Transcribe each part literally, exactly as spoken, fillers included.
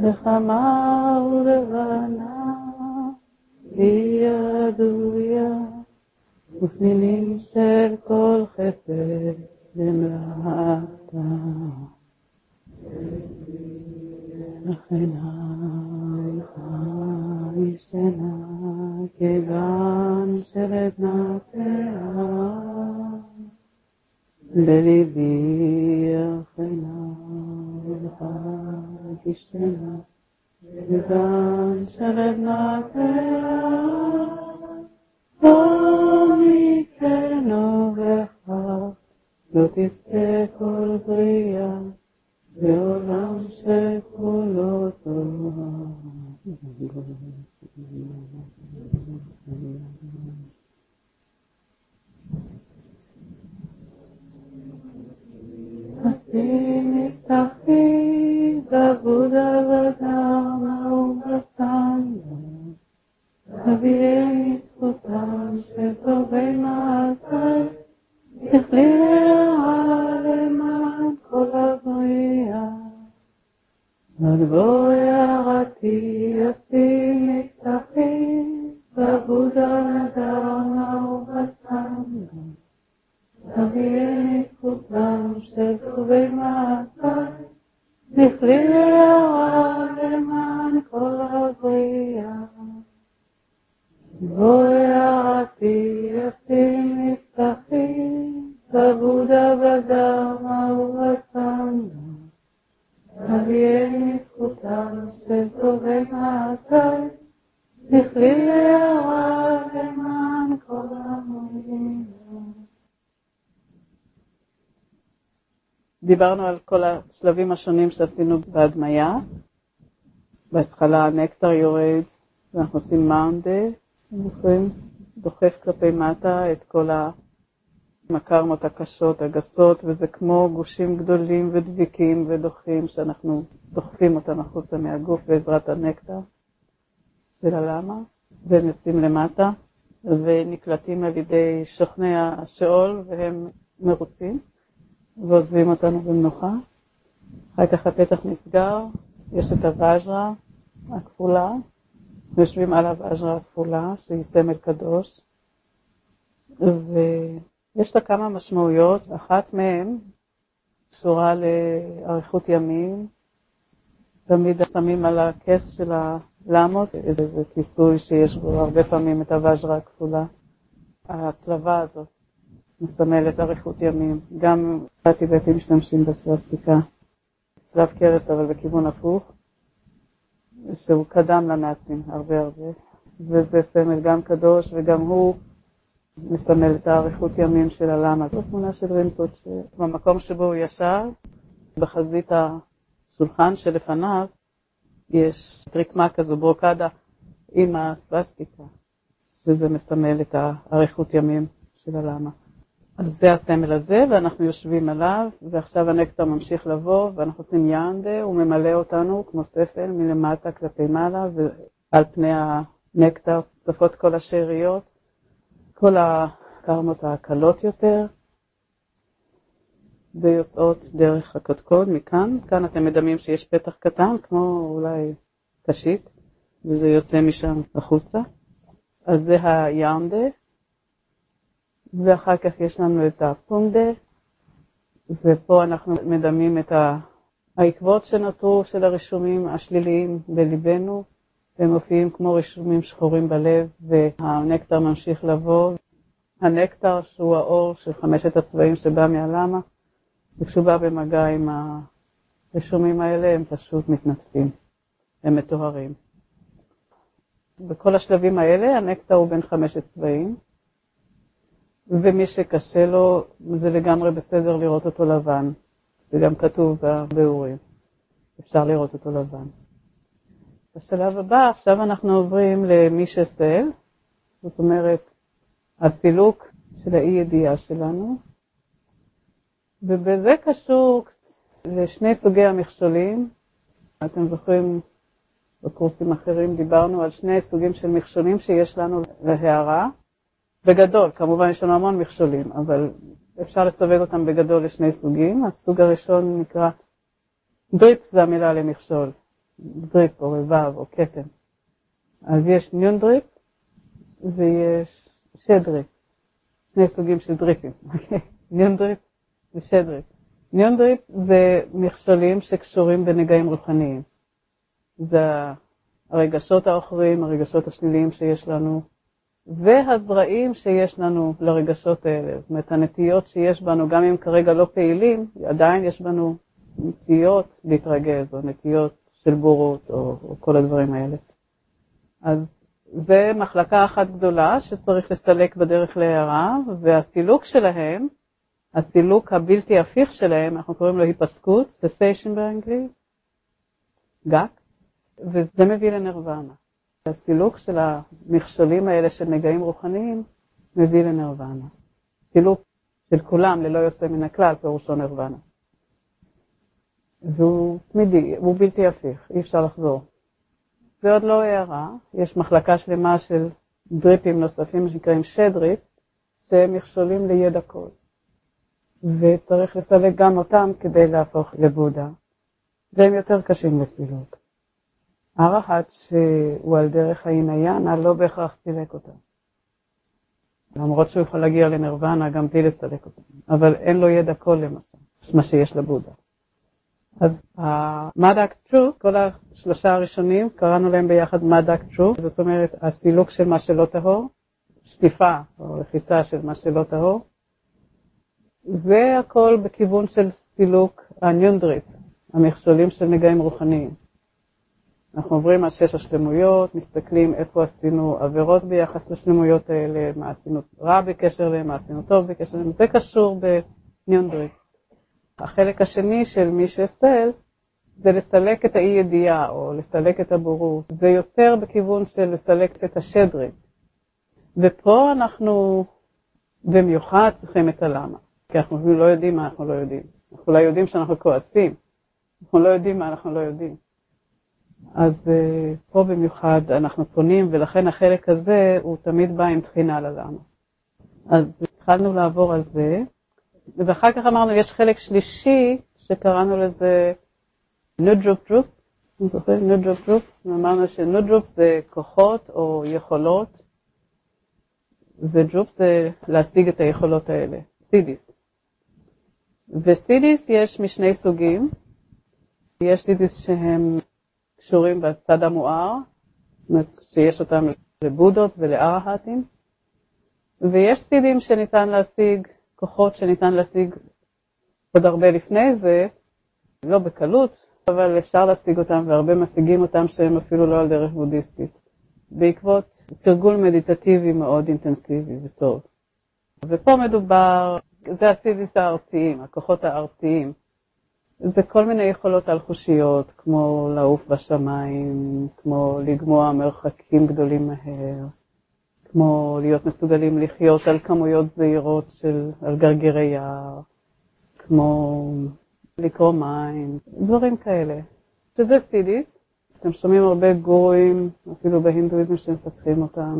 וחמה ולבנה, היא ידויה, ופנינים של כל חסד למלאתה. לכן היכה ישנה כגן של עדנתיה, בליבי יחנה וחג ישנה כגן של עדנתיה, ומי כן אורך לא תזכה כל בריאה בעולם שכולו טוב. עשיני פתחי בעבודה ודרמה ובסנדה, אביאי זכותם של טובי מעשי, תכלי רעה למען כל הבריאה. נגבו יערתי עשיני פתחי בעבודה ודרמה ובסנדה, אביאי זכותם של טובי מעשי, תכלי רעה למען כל הבריאה. בו יערתי אשים מפתחי בעבודה ודרמה ובסנדה, אביאי זכותם של טובי מעשי, תכלי רעה למען כל הבריאה. דיברנו על כל השלבים השונים שעשינו בהדמיה. בהתחלה הנקטר יורד ואנחנו עושים מאונדה, דוחף כלפי מטה את כל המקרמות הקשות, הגסות, וזה כמו גושים גדולים ודביקים ודוחים שאנחנו דוחפים אותם החוצה מהגוף בעזרת הנקטר של הלמה, והם יוצאים למטה ונקלטים על ידי שוכני השאול והם מרוצים ועוזבים אותנו במנוחה. אחר כך הפתח נסגר, יש את הוואז'רה הכפולה, יושבים על הוואז'רה הכפולה שהיא סמל קדוש, ויש לה כמה משמעויות. אחת מהן קשורה לאריכות ימים, תמיד שמים על הכס של הלמות איזה כיסוי שיש בו הרבה פעמים את הוואז'רה הכפולה. הצלבה הזאת מסמלת אריכות ימים. גם הטיבטים משתמשים בסווסטיקה, צלב קרס אבל בכיוון הפוך, שהוא קדם לנאצים הרבה הרבה, וזה סמל גם קדוש וגם הוא מסמל את האריכות ימים של הלמה. זו תמונה של רינפוצ'ה, במקום שבו הוא ישב, בחזית השולחן שלפניו יש רקמה כזו, ברוקדה עם הסווסטיקה, וזה מסמל את האריכות ימים של הלמה. אז זה הסמל הזה, ואנחנו יושבים עליו, ועכשיו הנקטר ממשיך לבוא, ואנחנו עושים יאנדה, הוא ממלא אותנו כמו ספל מלמטה כלפי מעלה, ועל פני הנקטר צפות כל השאריות, כל הקרמות הקלות יותר, ויוצאות דרך הקודקוד מכאן. כאן אתם מדמים שיש פתח קטן, כמו אולי קשית, וזה יוצא משם החוצה. אז זה היאנדה. ואחר כך יש לנו את הפונדה, ופה אנחנו מדמים את העקבות שנותרו של הרישומים השליליים בליבנו, והם מופיעים כמו רישומים שחורים בלב, והנקטר ממשיך לבוא. הנקטר שהוא האור של חמשת הצבעים שבא מהלמה, וכשהוא בא במגע עם הרישומים האלה הם פשוט מתנתפים, הם מטוהרים. בכל השלבים האלה הנקטר הוא בין חמשת צבעים, ומי שקשה לו, זה לגמרי בסדר לראות אותו לבן. זה גם כתוב בביאורים. אפשר לראות אותו לבן. בשלב הבא, עכשיו אנחנו עוברים למי שסל. זאת אומרת, הסילוק של האי ידיעה שלנו. ובזה קשור לשני סוגי המכשולים. אתם זוכרים, בקורסים אחרים דיברנו על שני סוגים של מכשולים שיש לנו להערה. בגדול, כמובן יש לנו המון מכשולים, אבל אפשר לסווג אותם בגדול לשני סוגים. הסוג הראשון נקרא דריפ, זה המילה למכשול. דריפ או רבב או קטן. אז יש ניון דריפ ויש שד דריפ. שני סוגים של דריפים. ניון דריפ ושד דריפ. ניון דריפ זה מכשולים שקשורים בנגעים רוחניים. זה הרגשות האחרים, הרגשות השליליים שיש לנו, והזרעים שיש לנו לרגשות האלה. זאת אומרת, הנטיות שיש בנו, גם אם כרגע לא פעילים, עדיין יש בנו נטיות להתרגז, או נטיות של בורות, או, או כל הדברים האלה. אז זה מחלקה אחת גדולה שצריך לסלק בדרך להערה, והסילוק שלהם, הסילוק הבלתי הפיך שלהם, אנחנו קוראים לו היפסקות, cessation באנגלית, גק, וזה מביא לנרוונה. הסילוק של המכשולים האלה של נגעים רוחניים מביא לנרוונה. סילוק של כולם ללא יוצא מן הכלל פירושו נרוונה. והוא תמידי, הוא בלתי הפיך, אי אפשר לחזור. זה עוד לא הערה, יש מחלקה שלמה של דריפים נוספים שנקראים שדריפ, שהם מכשולים לידע כל. וצריך לסלק גם אותם כדי להפוך לבודה. והם יותר קשים לסילוק. הרהט שהוא על דרך העניינה לא בהכרח סילק אותם. למרות שהוא יכול להגיע לנרוונה גם בלי לסלק אותם. אבל אין לו ידע כל למשל, מה שיש לבודה. אז המדק טרו, כל השלושה הראשונים, קראנו להם ביחד מדק טרו, זאת אומרת הסילוק של מה שלא טהור, שטיפה או לחיצה של מה שלא טהור, זה הכל בכיוון של סילוק הניון דריפ, המכשולים של נגעים רוחניים. אנחנו עוברים על שש השלמויות, מסתכלים איפה עשינו עבירות ביחס לשלמויות האלה, מה עשינו רע בקשר להם, מה עשינו טוב בקשר להם, זה קשור בניון דריפ. החלק השני של מי שסל, זה לסלק את האי ידיעה או לסלק את הבורות. זה יותר בכיוון של לסלק את השדרי. ופה אנחנו במיוחד צריכים את הלמה. כי אנחנו לא יודעים מה אנחנו לא יודעים. אנחנו לא יודעים שאנחנו כועסים. אנחנו לא יודעים מה אנחנו לא יודעים. אז פה במיוחד אנחנו פונים, ולכן החלק הזה הוא תמיד בא עם תחינה ללמה. אז התחלנו לעבור על זה. ואחר כך אמרנו, יש חלק שלישי שקראנו לזה נודרופ דרופ, אני זוכר, נודרופ דרופ, אמרנו שנודרופ זה כוחות או יכולות, ודרופ זה להשיג את היכולות האלה, סידיס. וסידיס יש משני סוגים, יש סידיס שהם קשורים בצד המואר, שיש אותם לבודות ולארהטים, ויש סידים שניתן להשיג, כוחות שניתן להשיג עוד הרבה לפני זה, לא בקלות, אבל אפשר להשיג אותם, והרבה משיגים אותם שהם אפילו לא על דרך בודהיסטית, בעקבות תרגול מדיטטיבי מאוד אינטנסיבי וטוב. ופה מדובר, זה הסידיס הארציים, הכוחות הארציים. זה כל מיני יכולות על-חושיות, כמו לעוף בשמיים, כמו לגמוע מרחקים גדולים מהר, כמו להיות מסוגלים לחיות על כמויות זהירות של, על גרגירי יער, כמו לקרוא מים, דברים כאלה. שזה סידיס, אתם שומעים הרבה גורואים, אפילו בהינדואיזם שמפתחים אותם,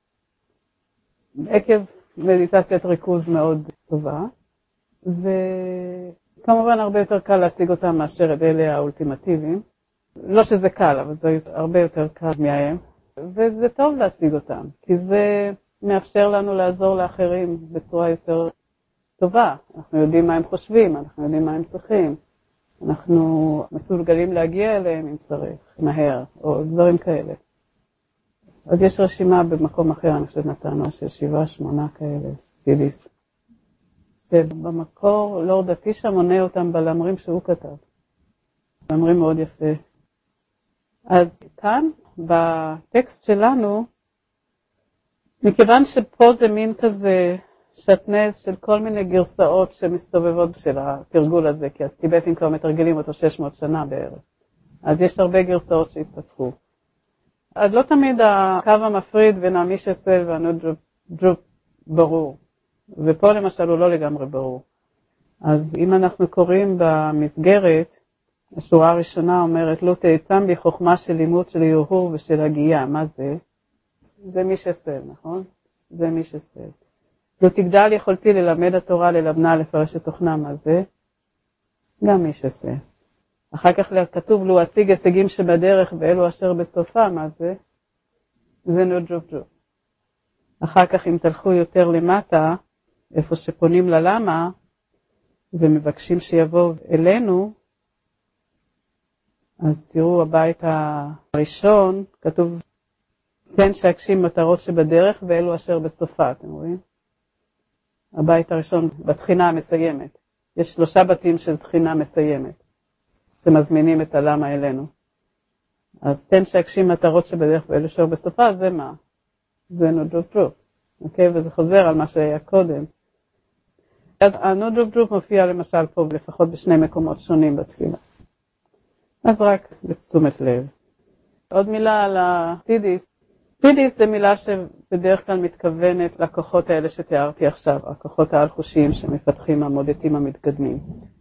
עקב מדיטציית ריכוז מאוד טובה, וכמובן הרבה יותר קל להשיג אותם מאשר את אלה האולטימטיביים. לא שזה קל, אבל זה הרבה יותר קל מהם. וזה טוב להשיג אותם, כי זה מאפשר לנו לעזור לאחרים בצורה יותר טובה. אנחנו יודעים מה הם חושבים, אנחנו יודעים מה הם צריכים. אנחנו מסוגלים להגיע אליהם אם צריך, מהר, או דברים כאלה. אז יש רשימה במקום אחר, אני חושבת נתנו, של שבעה, שמונה כאלה, סידיס. שבמקור לורד אטישה מונה אותם בלמרים שהוא כתב. למרים מאוד יפה. אז כאן, בטקסט שלנו, מכיוון שפה זה מין כזה שטנז של כל מיני גרסאות שמסתובבות של התרגול הזה, כי הטיבטים כבר מתרגלים אותו שש מאות שנה בערך. אז יש הרבה גרסאות שהתפתחו. אז לא תמיד הקו המפריד בין המישסל והנודרופ ברור. ופה למשל הוא לא לגמרי ברור. אז אם אנחנו קוראים במסגרת, השורה הראשונה אומרת, לא תעצם בי חוכמה של לימוד של יהור ושל הגייה. מה זה? זה מישסל, נכון? זה מישסל. לא תגדל יכולתי ללמד התורה, ללבנה, לפרש את תוכנה. מה זה? גם מישסל. אחר כך כתוב לו, השיג הישגים שבדרך ואלו אשר בסופה, מה זה? זה נודרופ דרופ. אחר כך אם תלכו יותר למטה, איפה שפונים ללמה, ומבקשים שיבוא אלינו, אז תראו הבית הראשון, כתוב, כן שהגשים מטרות שבדרך ואלו אשר בסופה, אתם רואים? הבית הראשון בתחינה המסיימת. יש שלושה בתים של תחינה מסיימת, שמזמינים את הלמה אלינו. אז תן שהגשים מטרות שבדרך ואלו אשר בסופה, זה מה? זה נודרופ דרופ. אוקיי? וזה חוזר על מה שהיה קודם. אז הנודרופ דרופ מופיע למשל פה לפחות בשני מקומות שונים בתפילה. אז רק לתשומת לב. עוד מילה על הטידיס. טידיס זה מילה שבדרך כלל מתכוונת לכוחות האלה שתיארתי עכשיו, הכוחות העל-חושיים שמפתחים המודדים המתקדמים.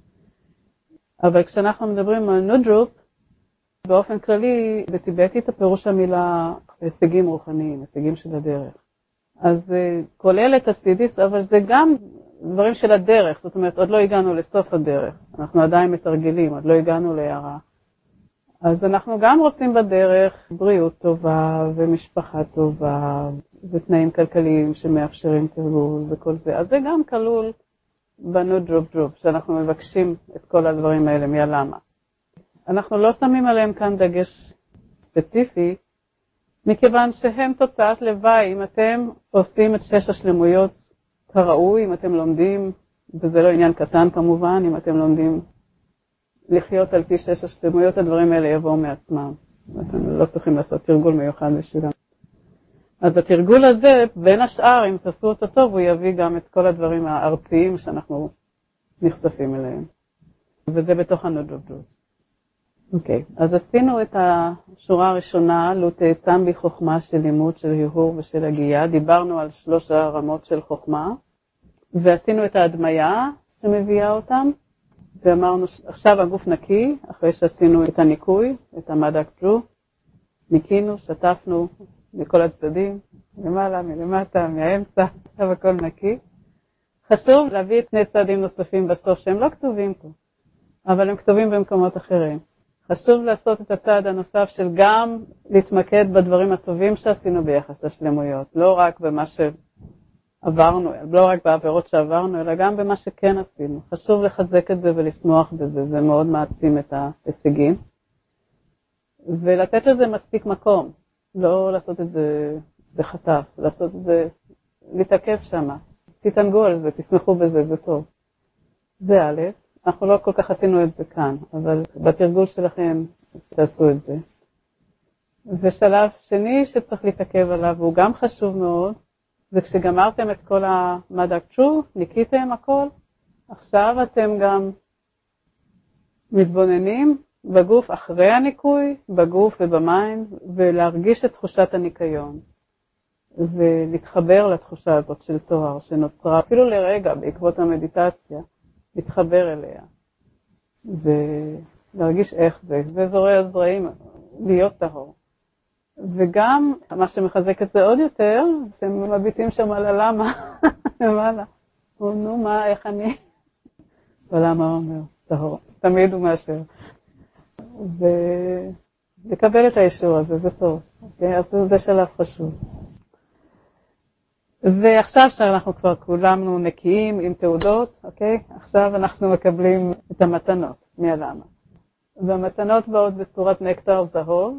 אבל כשאנחנו מדברים על נודרופ, באופן כללי, בטיבטית הפירוש המילה הישגים רוחניים, הישגים של הדרך. אז זה כולל את הטידיס, אבל זה גם דברים של הדרך, זאת אומרת, עוד לא הגענו לסוף הדרך. אנחנו עדיין מתרגלים, עוד לא הגענו להערה. אז אנחנו גם רוצים בדרך בריאות טובה ומשפחה טובה ותנאים כלכליים שמאפשרים תרגול וכל זה. אז זה גם כלול בנודרופ דרופ, שאנחנו מבקשים את כל הדברים האלה מהלמה. אנחנו לא שמים עליהם כאן דגש ספציפי, מכיוון שהם תוצאת לוואי. אם אתם עושים את שש השלמויות כראוי, אם אתם לומדים, וזה לא עניין קטן כמובן, אם אתם לומדים לחיות על פי שש השלמויות, הדברים האלה יבואו מעצמם. אתם לא צריכים לעשות תרגול מיוחד בשבילם. אז התרגול הזה, בין השאר, אם תעשו אותו טוב, הוא יביא גם את כל הדברים הארציים שאנחנו נחשפים אליהם. וזה בתוך הנודרופ דרופ. אוקיי, אז עשינו את השורה הראשונה, לו תעצם בי חוכמה של לימוד, של הרהור ושל הגייה. דיברנו על שלוש הרמות של חוכמה, ועשינו את ההדמיה שמביאה אותם. ואמרנו, עכשיו הגוף נקי, אחרי שעשינו את הניקוי, את המדק דרו, ניקינו, שטפנו מכל הצדדים, למעלה, מלמטה, מהאמצע, עכשיו הכל נקי. חשוב להביא את שני צעדים נוספים בסוף, שהם לא כתובים פה, אבל הם כתובים במקומות אחרים. חשוב לעשות את הצעד הנוסף של גם להתמקד בדברים הטובים שעשינו ביחס לשלמויות, לא רק במה שעברנו, לא רק בעבירות שעברנו, אלא גם במה שכן עשינו. חשוב לחזק את זה ולשמוח בזה, זה מאוד מעצים את ההישגים. ולתת לזה מספיק מקום, לא לעשות את זה בחטף, לעשות את זה, להתעכב שמה. תתענגו על זה, תשמחו בזה, זה טוב. זה א', אנחנו לא כל כך עשינו את זה כאן, אבל בתרגול שלכם תעשו את זה. ושלב שני שצריך להתעכב עליו, והוא גם חשוב מאוד, זה כשגמרתם את כל המדק דרו, ניקיתם הכל, עכשיו אתם גם מתבוננים בגוף אחרי הניקוי, בגוף ובמים, ולהרגיש את תחושת הניקיון, ולהתחבר לתחושה הזאת של תואר שנוצרה, אפילו לרגע בעקבות המדיטציה, להתחבר אליה, ולהרגיש איך זה, זה זורע זרעים, להיות טהור. וגם מה שמחזק את זה עוד יותר, אתם מביטים שם על הלמה, למעלה. נו מה, איך אני? ולמה אומר, טהור, תמיד הוא מאשר. ולקבל את האישור הזה, זה טוב. אוקיי? אז זה שלב חשוב. ועכשיו שאנחנו כבר כולנו נקיים עם תעודות, אוקיי? עכשיו אנחנו מקבלים את המתנות מהלמה. והמתנות באות בצורת נקטר זהוב,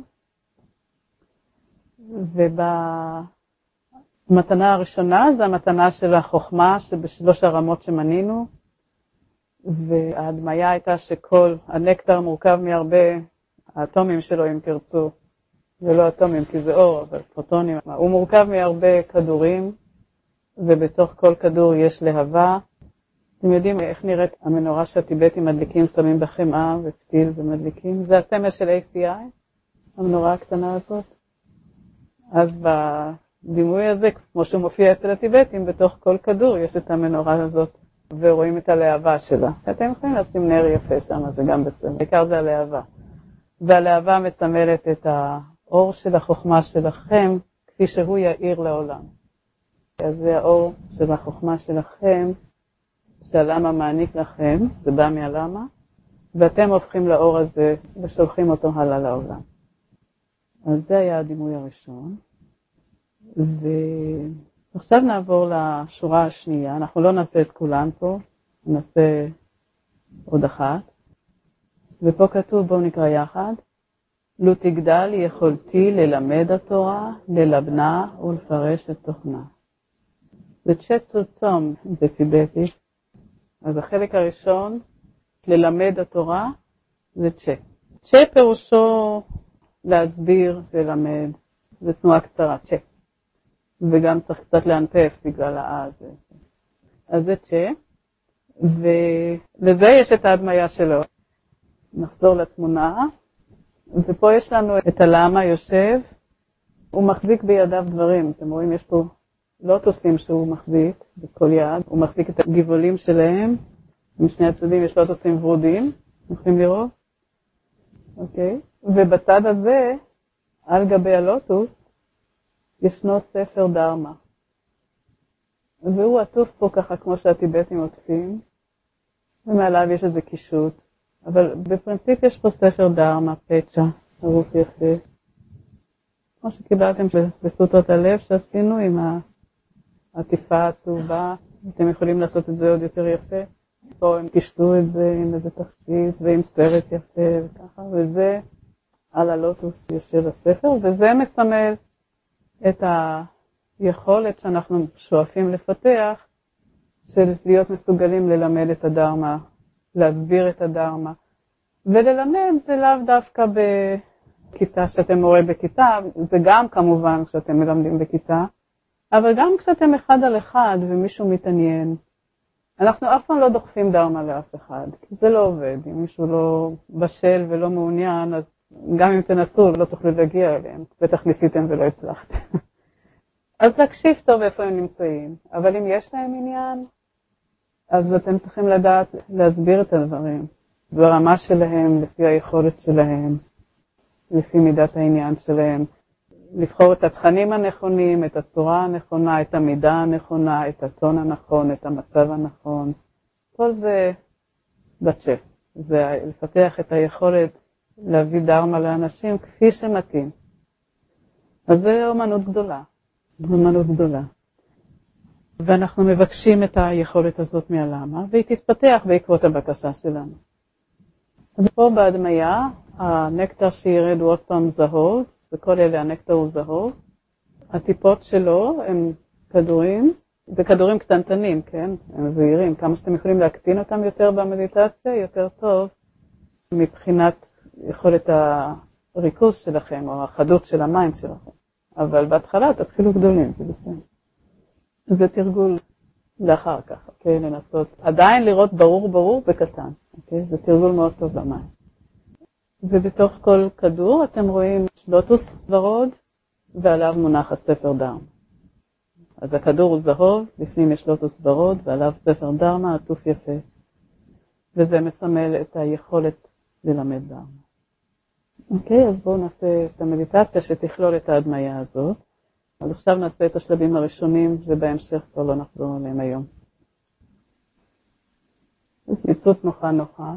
ובמתנה הראשונה זה המתנה של החוכמה שבשלוש הרמות שמנינו, וההדמיה הייתה שכל הנקטר מורכב מהרבה האטומים שלו אם תרצו, זה לא אטומים כי זה אור, אבל פרוטונים, הוא מורכב מהרבה כדורים, ובתוך כל כדור יש להבה. אתם יודעים איך נראית המנורה שהטיבטים מדליקים, שמים בחמאה ופתיל ומדליקים? זה הסמל של איי סי איי, המנורה הקטנה הזאת. אז בדימוי הזה, כמו שהוא מופיע אצל הטיבטים, בתוך כל כדור יש את המנורה הזאת, ורואים את הלהבה שלה. אתם יכולים לשים נר יפה שם, זה גם בסדר. בעיקר זה הלהבה. והלהבה מסמלת את האור של החוכמה שלכם, כפי שהוא יאיר לעולם. אז זה האור של החוכמה שלכם, שהלמה מעניק לכם, זה בא מהלמה, ואתם הופכים לאור הזה ושולחים אותו הלאה לעולם. אז זה היה הדימוי הראשון. ועכשיו נעבור לשורה השנייה. אנחנו לא נעשה את כולן פה, נעשה עוד אחת. ופה כתוב, בואו נקרא יחד. לו תגדל יכולתי ללמד התורה, ללבנה ולפרש את תוכנה. זה צ'צו צום בטיבטית. אז החלק הראשון, ללמד התורה, זה צ'ה. צ'ה פירושו להסביר וללמד. זה תנועה קצרה, צ'ה. וגם צריך קצת להנפף בגלל האז. אז זה צ'ה. ולזה יש את ההדמיה שלו. נחזור לתמונה. ופה יש לנו את הלמה יושב. הוא מחזיק בידיו דברים. אתם רואים, יש פה לוטוסים שהוא מחזיק בכל יד. הוא מחזיק את הגבעולים שלהם. משני הצדדים יש לוטוסים ורודים. יכולים לראות? אוקיי. ובצד הזה, על גבי הלוטוס, ישנו ספר דרמה. והוא עטוף פה ככה כמו שהטיבטים עוטפים. ומעליו יש איזה קישוט. אבל בפרינציפ יש פה ספר דרמה, פצ'ה, ערוף יפה. כמו שקיבלתם בסוטות הלב שעשינו עם העטיפה העצובה. אתם יכולים לעשות את זה עוד יותר יפה. פה הם קישטו את זה עם איזה תחתית ועם סרט יפה וככה. וזה על הלוטוס יושב הספר. וזה מסמל את היכולת שאנחנו שואפים לפתח של להיות מסוגלים ללמד את הדרמה, להסביר את הדרמה. וללמד זה לאו דווקא בכיתה שאתם מורה בכיתה, זה גם כמובן כשאתם מלמדים בכיתה, אבל גם כשאתם אחד על אחד ומישהו מתעניין. אנחנו אף פעם לא דוחפים דרמה לאף אחד, כי זה לא עובד. אם מישהו לא בשל ולא מעוניין, אז גם אם תנסו לא תוכלו להגיע אליהם, בטח ניסיתם ולא הצלחתם. אז להקשיב טוב איפה הם נמצאים, אבל אם יש להם עניין, אז אתם צריכים לדעת להסביר את הדברים, ברמה שלהם, לפי היכולת שלהם, לפי מידת העניין שלהם, לבחור את התכנים הנכונים, את הצורה הנכונה, את המידה הנכונה, את הטון הנכון, את המצב הנכון. כל זה בצ'ה. זה לפתח את היכולת להביא דרמה לאנשים כפי שמתאים. אז זה אומנות גדולה. אומנות גדולה. ואנחנו מבקשים את היכולת הזאת מהלמה, והיא תתפתח בעקבות הבקשה שלנו. אז פה בהדמיה, הנקטר שירד הוא עוד פעם זהוב, וכל אלה הנקטר הוא זהוב. הטיפות שלו הם כדורים, זה כדורים קטנטנים, כן? הם זהירים, כמה שאתם יכולים להקטין אותם יותר במדיטציה, יותר טוב, מבחינת יכולת הריכוז שלכם, או החדות של המים שלכם. אבל בהתחלה תתחילו גדולים, זה בסדר. זה תרגול לאחר כך, אוקיי? לנסות עדיין לראות ברור ברור בקטן, אוקיי? זה תרגול מאוד טוב למים. ובתוך כל כדור אתם רואים לוטוס ורוד, ועליו מונח הספר דרמה. אז הכדור הוא זהוב, בפנים יש לוטוס ורוד, ועליו ספר דרמה, עטוף יפה. וזה מסמל את היכולת ללמד דרמה. אוקיי, אז בואו נעשה את המדיטציה שתכלול את ההדמיה הזאת. אז עכשיו נעשה את השלבים הראשונים, ובהמשך כבר לא נחזור עליהם היום. אז ניצות נוחה נוחה.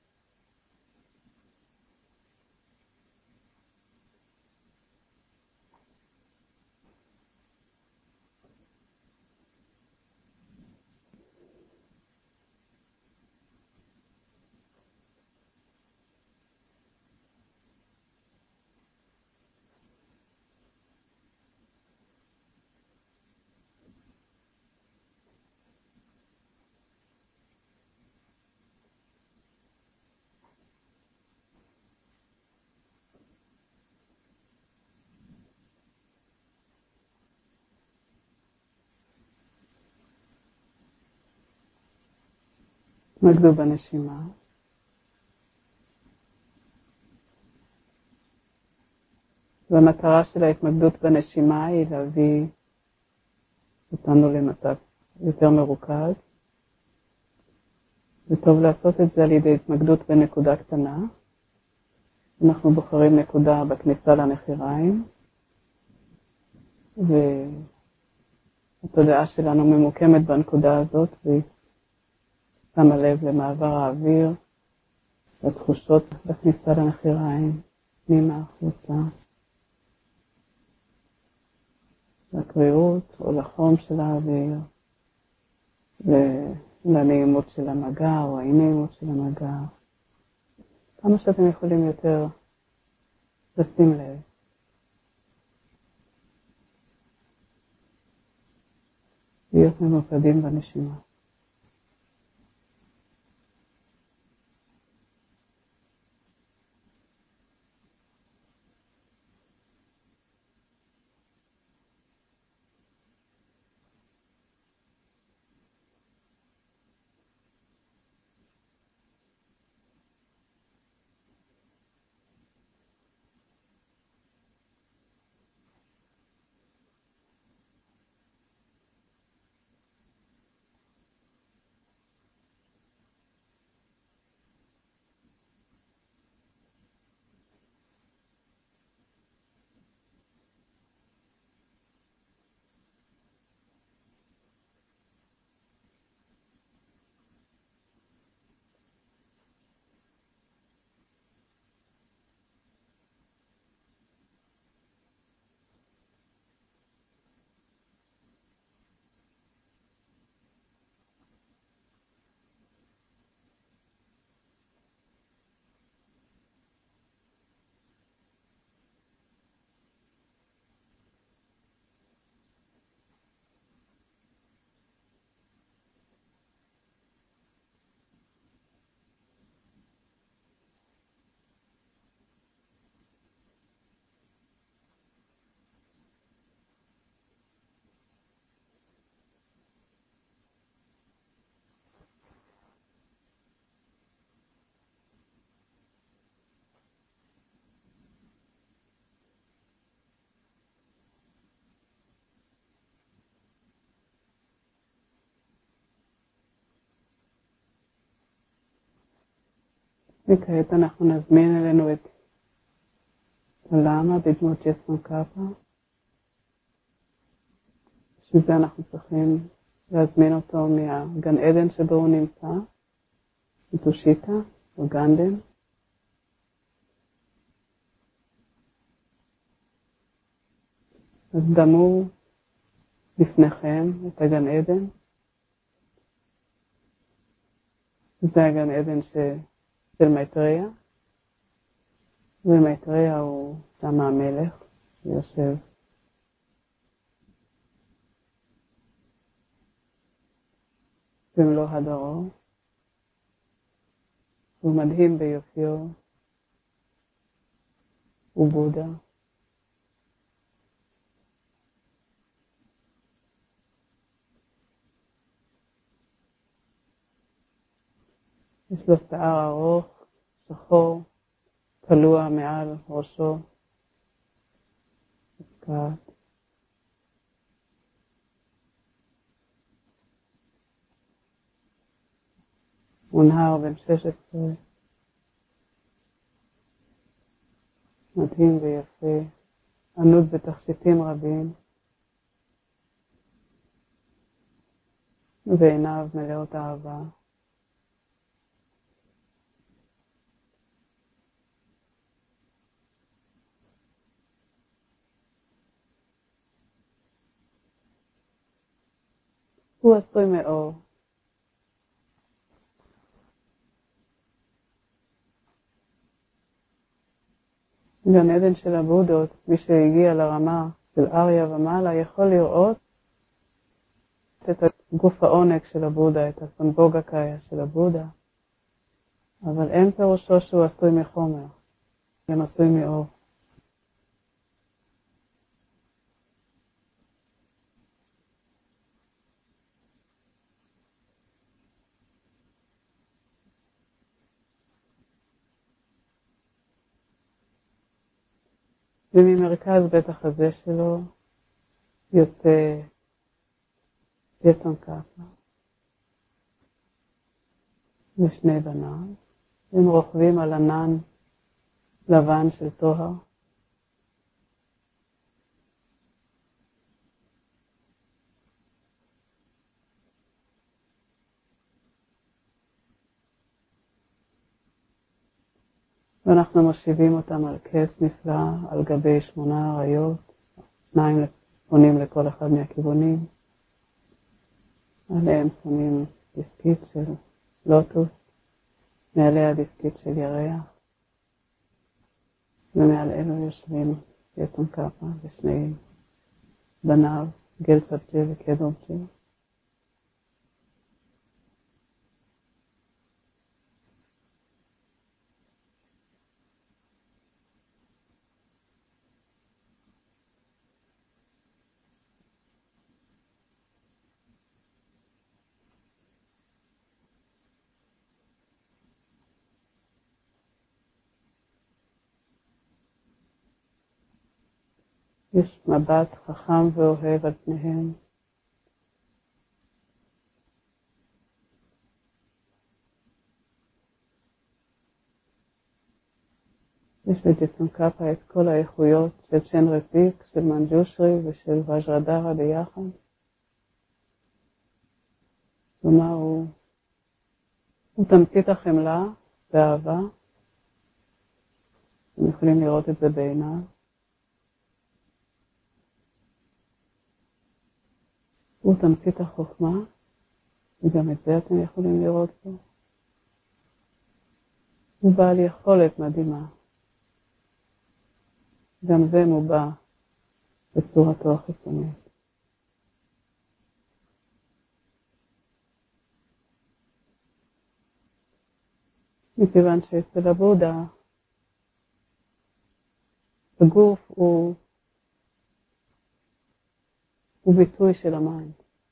התמקדו בנשימה. והמטרה של ההתמקדות בנשימה היא להביא אותנו למצב יותר מרוכז. זה טוב לעשות את זה על ידי התמקדות בנקודה קטנה. אנחנו בוחרים נקודה בכניסה לנחיריים. והתודעה שלנו ממוקמת בנקודה הזאת, והיא שמה לב למעבר האוויר התחושות בכניסה לנחיריים, פנימה החוצה, לקריאות או לחום של האוויר, לנעימות של המגע או האי-נעימות של המגע. כמה שאתם יכולים יותר לשים לב. להיות ממוקדים בנשימה. וכעת אנחנו נזמין אלינו את הלמה בדמות יסונקאפה. בשביל זה אנחנו צריכים להזמין אותו מהגן עדן שבו הוא נמצא, מטושיטה או גנדן. אז דמו לפניכם את הגן עדן. זה הגן עדן ש... של מייטריה, ומייטריה הוא שם המלך, הוא יושב במלוא הדרו, הוא מדהים ביופיו, הוא בודה. יש לו שיער ארוך, שחור, קלוע מעל ראשו, סקאט. הוא נער בן שש עשרה, מדהים ויפה, ענוד בתכשיטים רבים, ועיניו מלאות אהבה. הוא עשוי מאור. גן עדן של הבודות, מי שהגיע לרמה של אריה ומעלה, יכול לראות את גוף העונג של הבודה, את הסמבוגה-קאיה של הבודה, אבל אין פירושו שהוא עשוי מחומר, הם עשוי מאור. וממרכז בית החזה שלו יוצא יסונקאפה ושני בניו, הם רוכבים על ענן לבן של טוהר. ואנחנו מושיבים אותם על כס נפלא, על גבי שמונה אריות, שניים פונים לכל אחד מהכיוונים. עליהם שמים דיסקית של לוטוס, מעליה דיסקית של ירח, ומעל אלו יושבים יצון קאפה ושני בניו, גלצבג'ה וקדורג'ה. יש מבט חכם ואוהב על פניהם. יש לג'סון קאפה את כל האיכויות של צ'נדרסיק, של מנג'ושרי ושל וג'רדרה ביחד. כלומר, הוא, הוא תמצית החמלה והאהבה. אתם יכולים לראות את זה בעיניו. הוא תמצית החוכמה, וגם את זה אתם יכולים לראות פה. הוא בעל יכולת מדהימה. גם זה מובע בצורתו החיצונית. מכיוון שאצל הבודה, הגוף הוא, הוא ביטוי של המים.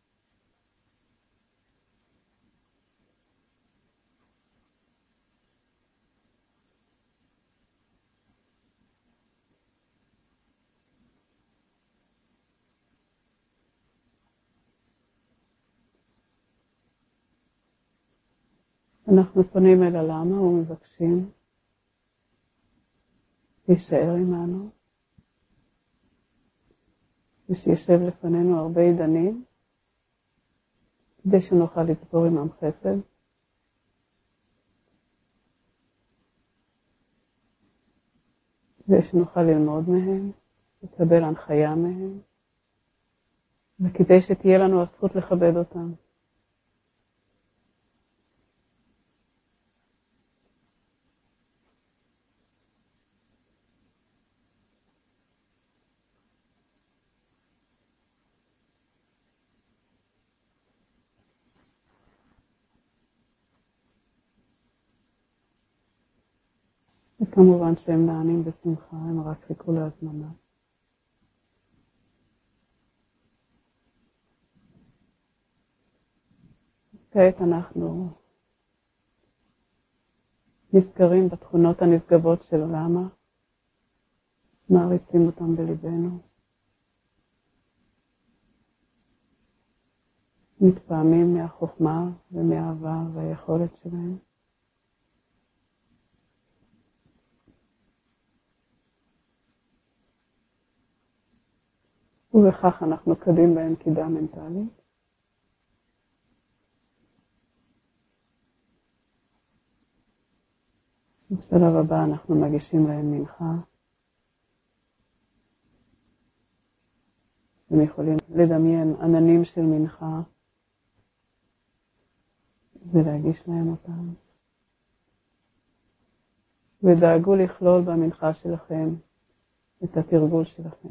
אנחנו פונים אל הלמה ומבקשים להישאר עמנו, ושישב לפנינו הרבה עידנים, כדי שנוכל לצבור עמם חסד. כדי שנוכל ללמוד מהם, לקבל הנחיה מהם, וכדי שתהיה לנו הזכות לכבד אותם. וכמובן שהם נענים בשמחה, הם רק חיכו להזמנה. כעת אנחנו נזכרים בתכונות הנשגבות של למה, מעריצים אותם בליבנו, מתפעמים מהחוכמה ומהאהבה והיכולת שלהם. ובכך אנחנו קדים בהם קידה מנטלית. בשלב הבא אנחנו מגישים להם מנחה. הם יכולים לדמיין עננים של מנחה ולהגיש להם אותם. ודאגו לכלול במנחה שלכם את התרגול שלכם.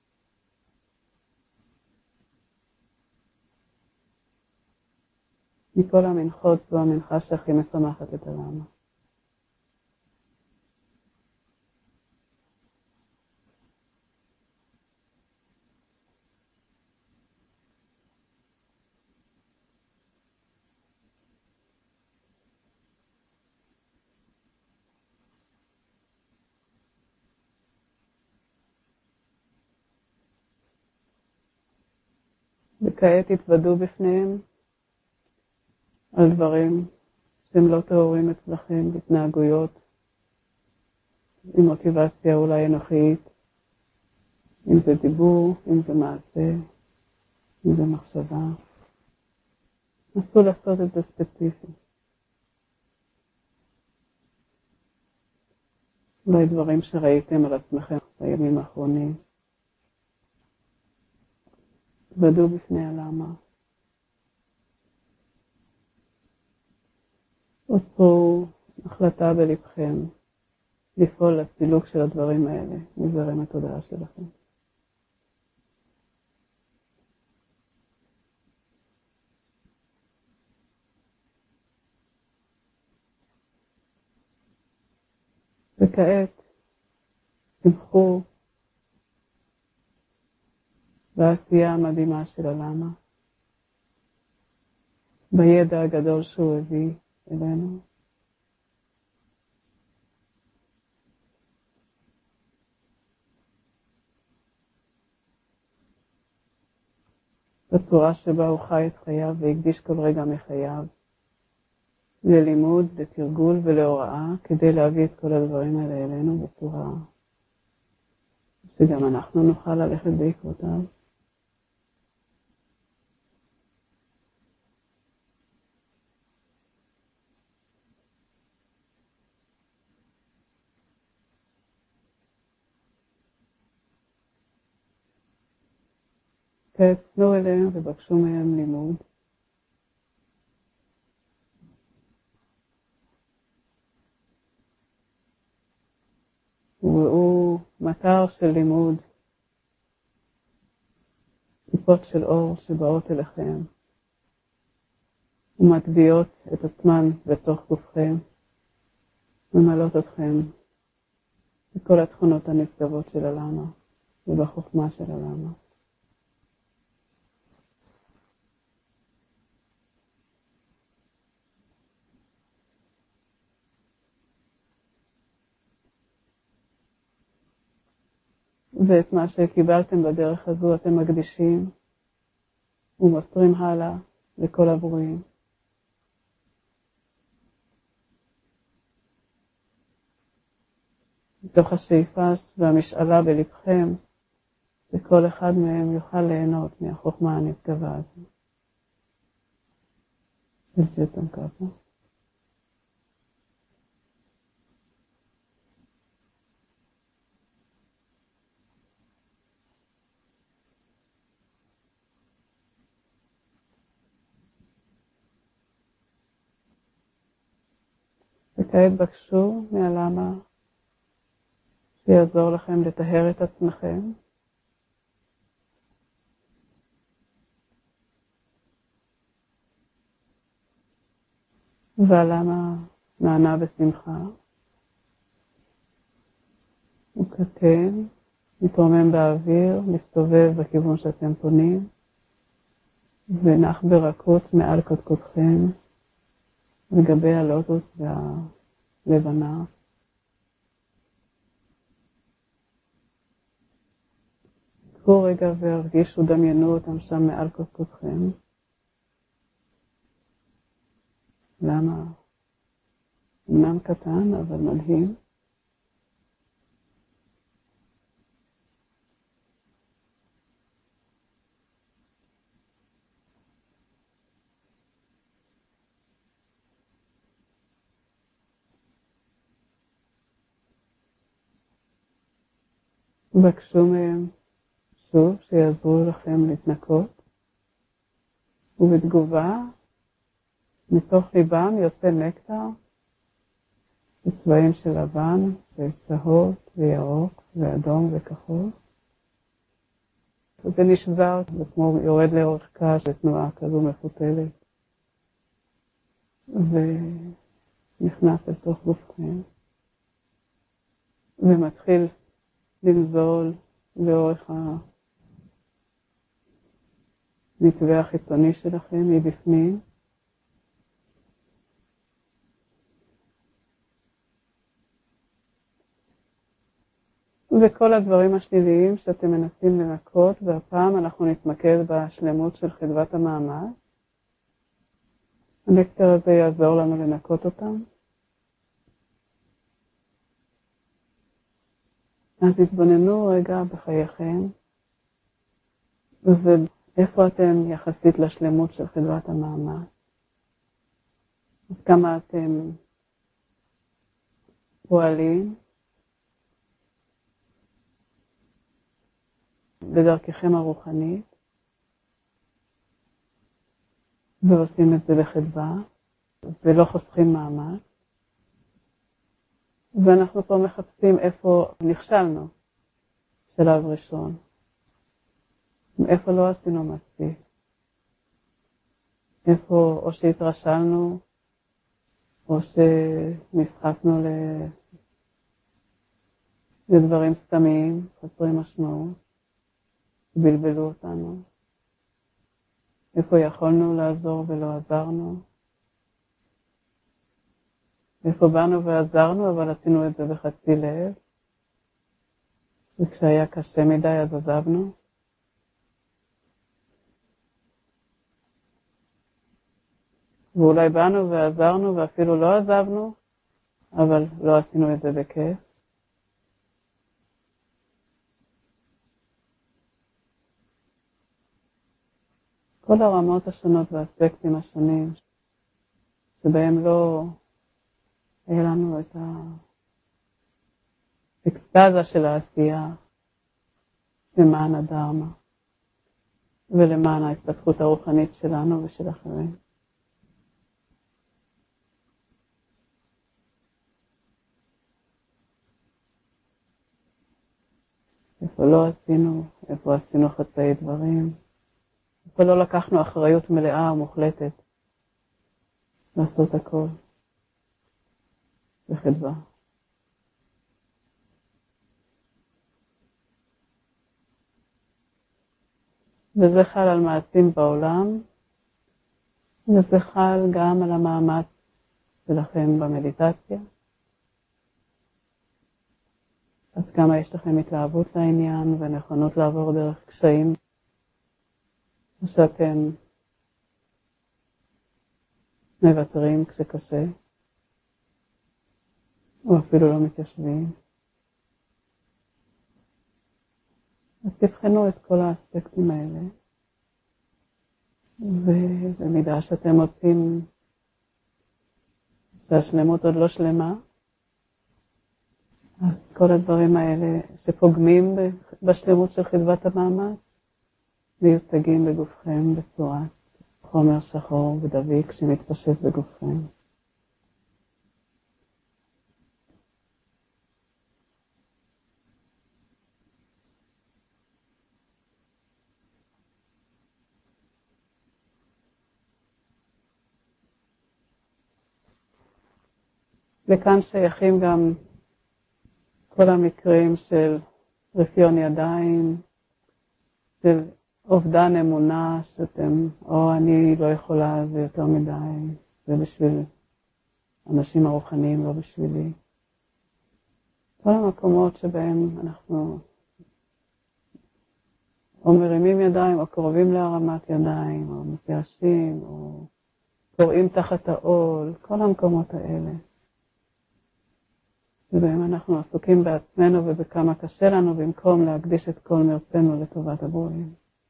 מכל המנחות זו המנחה שהכי משמחת את הלמה. וכעת התוודו בפניהם על דברים שהם לא טהורים אצלכם, התנהגויות עם מוטיבציה אולי אנוכית, אם זה דיבור, אם זה מעשה, אם זה מחשבה. נסו לעשות את זה ספציפי. אולי דברים שראיתם על עצמכם בימים האחרונים. תוודאו בפני הלמה. עוצרו החלטה בלבכם לפעול לסילוק של הדברים האלה מזרם התודעה שלכם. וכעת תמכו בעשייה המדהימה של הלמה, בידע הגדול שהוא הביא אלינו. בצורה שבה הוא חי את חייו והקדיש כל רגע מחייו ללימוד, לתרגול ולהוראה, כדי להביא את כל הדברים האלה אלינו בצורה שגם אנחנו נוכל ללכת בעקבותיו. כעת תנו אליהם ובקשו מהם לימוד. וראו מטר של לימוד, טיפות של אור שבאות אליכם ומטביעות את עצמן בתוך גופכם, ממלאות אתכם בכל התכונות הנשגבות של הלמה ובחוכמה של הלמה. ואת מה שקיבלתם בדרך הזו אתם מקדישים ומוסרים הלאה לכל הברואים. מתוך השאיפה והמשאלה בלבכם, שכל אחד מהם יוכל ליהנות מהחוכמה הנשגבה הזו. של ג'סם קאפה. וכעת בקשו מהלמה שיעזור לכם לטהר את עצמכם. והלמה נענה בשמחה. הוא קטן, מתרומם באוויר, מסתובב בכיוון שאתם פונים, ונח ברכות מעל קודקודכם, לגבי הלוטוס והלבנה. קחו רגע והרגישו, דמיינו אותם שם מעל קודקודכם. למה? אמנם קטן, אבל מדהים. בקשו מהם שוב שיעזרו לכם להתנקות, ובתגובה מתוך ליבם יוצא נקטר בצבעים של לבן וצהוב וירוק ואדום וכחול. זה נשזר, זה כמו יורד לאורך קש לתנועה כזו מפותלת ונכנס אל תוך גופכם ומתחיל לנזול לאורך המתווה החיצוני שלכם מבפנים. וכל הדברים השליליים שאתם מנסים לנקות, והפעם אנחנו נתמקד בשלמות של חדוות המעמד. הנקטר הזה יעזור לנו לנקות אותם. אז התבוננו רגע בחייכם, ואיפה אתם יחסית לשלמות של חדוות המעמד. עד כמה אתם פועלים בדרככם הרוחנית, ועושים את זה בחדווה, ולא חוסכים מאמץ. ואנחנו פה מחפשים איפה נכשלנו, שלב ראשון. איפה לא עשינו מספיק. איפה או שהתרשלנו, או שנסחפנו לדברים סתמיים, חסרי משמעות, בלבלו אותנו. איפה יכולנו לעזור ולא עזרנו. איפה באנו ועזרנו, אבל עשינו את זה בחצי לב. וכשהיה קשה מדי אז עזבנו. ואולי באנו ועזרנו ואפילו לא עזבנו, אבל לא עשינו את זה בכיף. כל הרמות השונות והאספקטים השונים, שבהם לא היה לנו את האקסטזה של העשייה למען הדרמה, ולמען ההתפתחות הרוחנית שלנו ושל אחרים. איפה לא עשינו, איפה עשינו חצאי דברים, איפה לא לקחנו אחריות מלאה ומוחלטת לעשות הכל בחדווה. וזה חל על מעשים בעולם, וזה חל גם על המאמץ שלכם במדיטציה. עד כמה יש לכם התלהבות לעניין ונכונות לעבור דרך קשיים, או שאתם מוותרים כשקשה, או אפילו לא מתיישבים. אז תבחנו את כל האספקטים האלה, ובמידה שאתם מוצאים שהשלמות עוד לא שלמה, אז כל הדברים האלה שפוגמים בשלמות של חדוות המאמץ, מיוצגים בגופכם בצורת חומר שחור ודביק שמתפשט בגופכם. וכאן שייכים גם כל המקרים של רפיון ידיים, של אובדן אמונה, שאתם, או אני לא יכולה, זה יותר מדי, זה בשביל אנשים הרוחניים, לא בשבילי. כל המקומות שבהם אנחנו או מרימים ידיים, או קרובים להרמת ידיים, או מתייאשים, או קוראים תחת העול, כל המקומות האלה. ובהם אנחנו עסוקים בעצמנו ובכמה קשה לנו, במקום להקדיש את כל מרצנו לטובת הבוראים.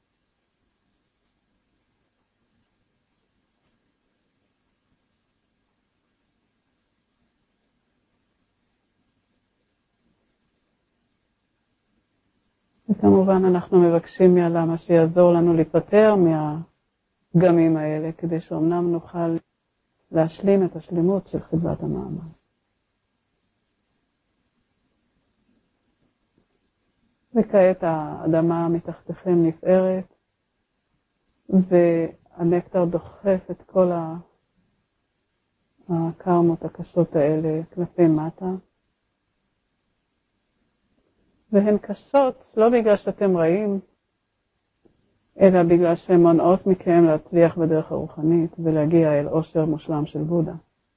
וכמובן אנחנו מבקשים מהלמה שיעזור לנו להיפטר מהפגמים האלה, כדי שאומנם נוכל להשלים את השלימות של חדוות המאמץ. וכעת האדמה מתחתכם נפערת, והנקטר דוחף את כל הקרמות הקשות האלה כלפי מטה. והן קשות לא בגלל שאתם רעים, אלא בגלל שהן מונעות מכם להצליח בדרך הרוחנית ולהגיע אל עושר מושלם של בודה.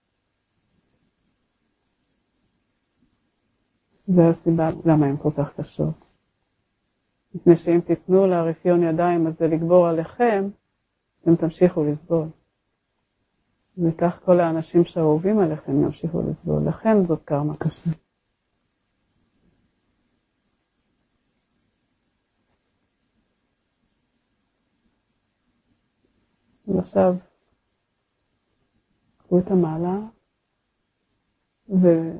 זו הסיבה למה הן כל כך קשות. מפני שאם תיתנו לרפיון ידיים הזה לגבור עליכם, אתם תמשיכו לסבול. וכך כל האנשים שאהובים עליכם ימשיכו לסבול. לכן זאת קרמה קשה. ועכשיו, קחו את המעלה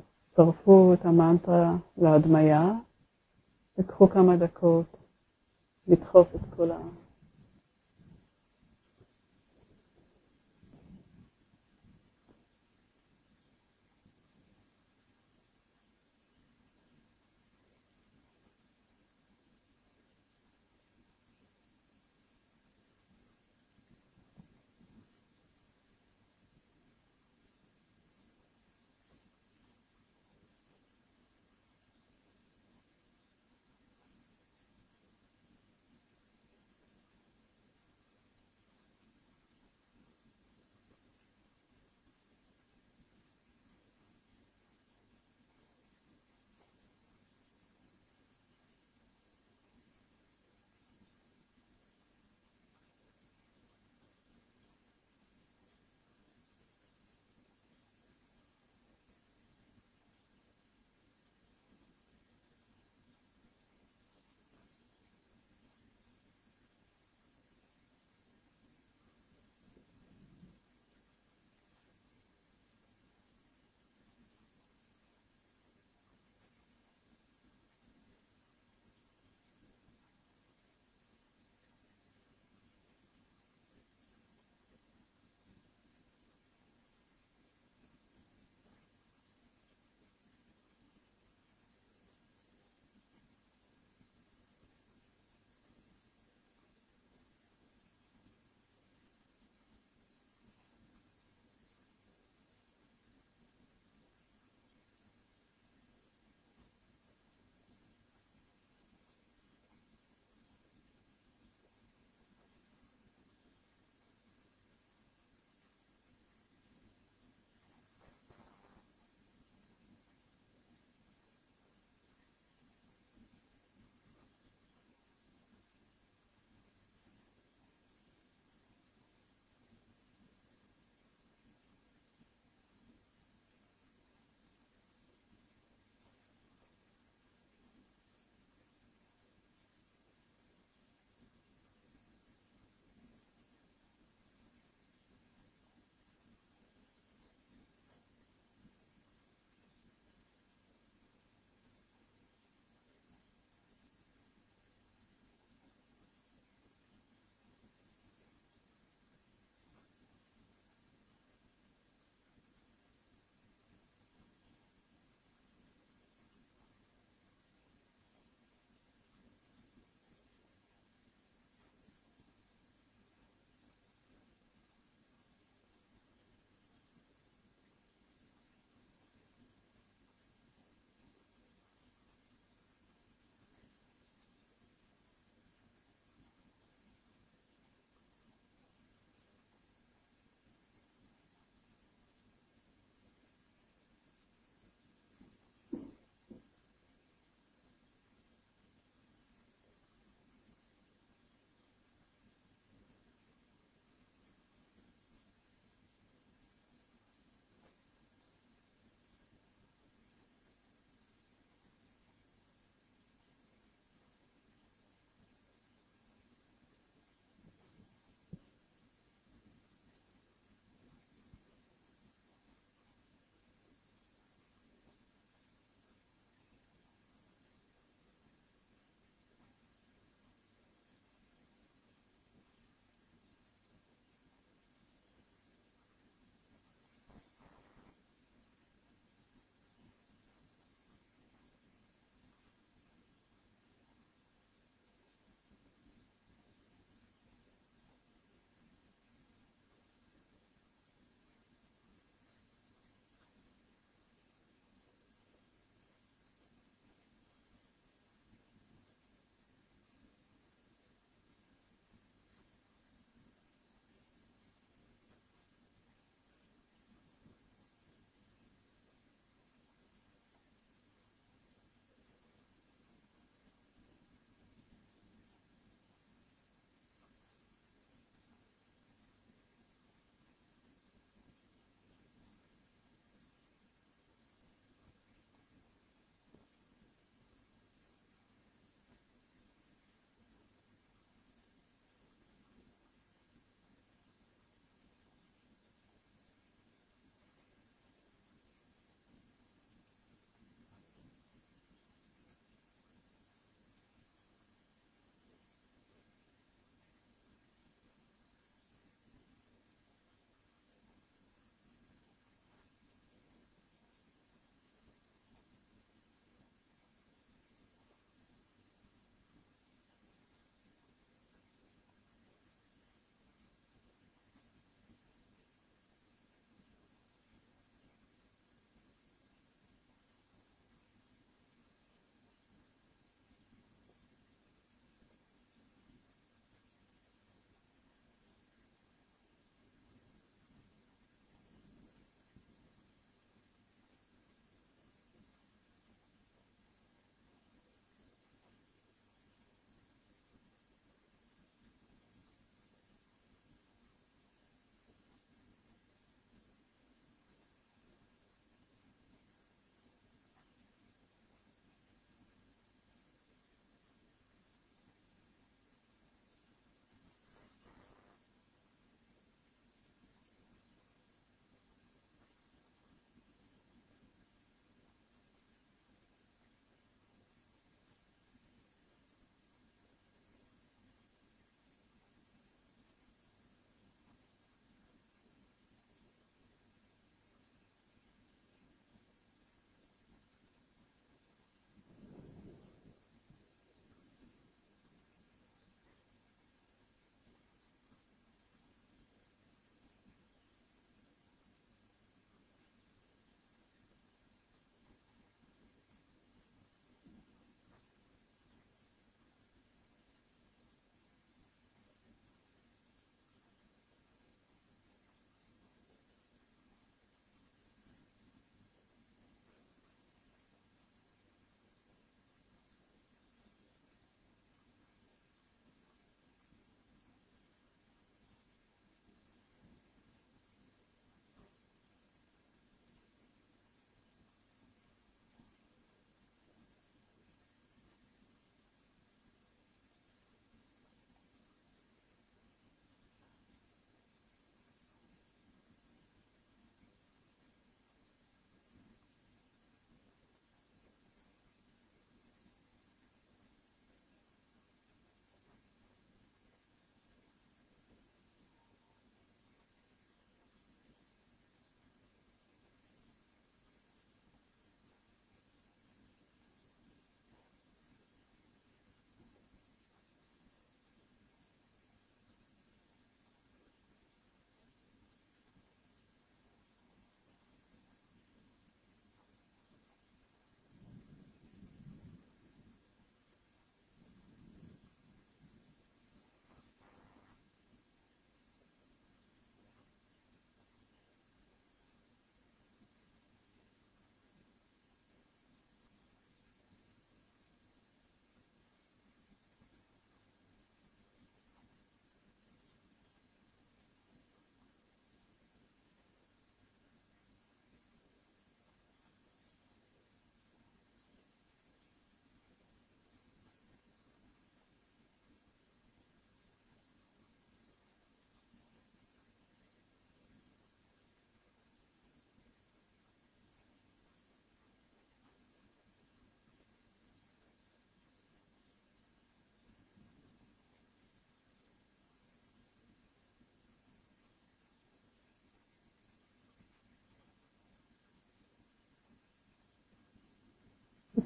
וצרפו את המנטרה להדמיה, וקחו כמה דקות לדחוף את כל ה...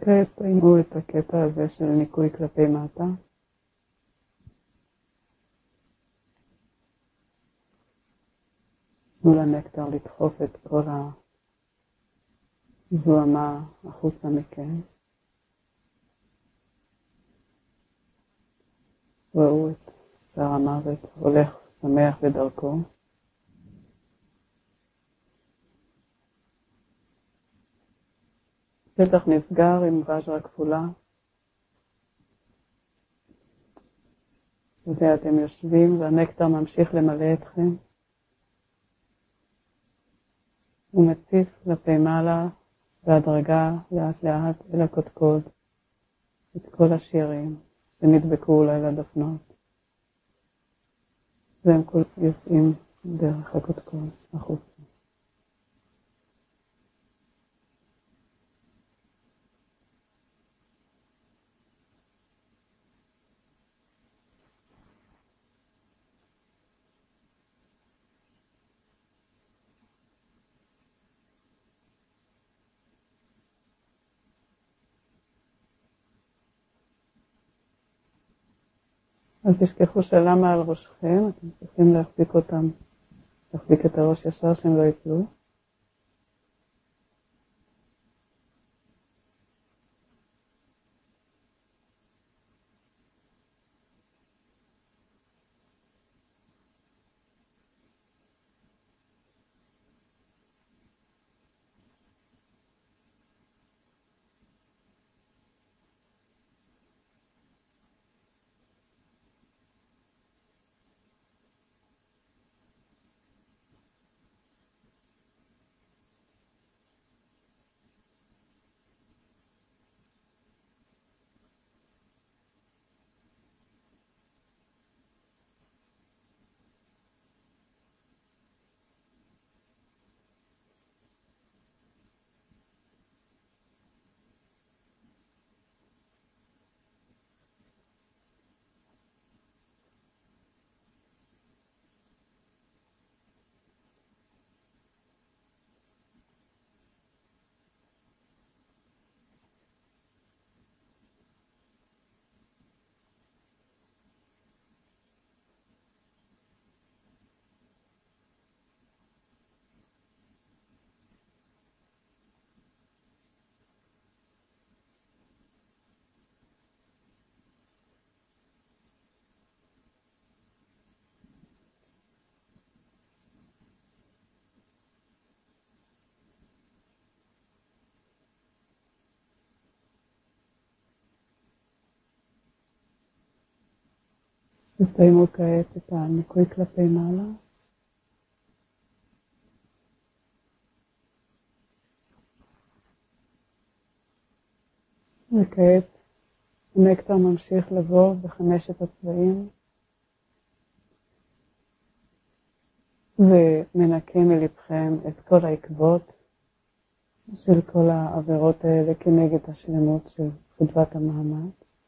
וכעת סיימו את הקטע הזה של ניקוי כלפי מטה. תנו לנקטר לדחוף את כל הזוהמה החוצה מכם. ראו את שר המוות הולך שמח בדרכו. פתח נסגר עם וג'רה כפולה. ואתם יושבים והנקטר ממשיך למלא אתכם. הוא מציף כלפי מעלה בהדרגה לאט לאט אל הקודקוד את כל השירים שנדבקו אולי לדפנות. והם כולם יוצאים דרך הקודקוד החוצה. אז תשכחו שלמה על ראשכם, אתם צריכים להחזיק אותם, להחזיק את הראש ישר שהם לא יפלו. תסיימו כעת את הניקוי כלפי מעלה. וכעת הנקטר ממשיך לבוא בחמשת הצבעים ומנקה מלבכם את כל העקבות של כל העבירות האלה כנגד השלמות של חדוות המעמד.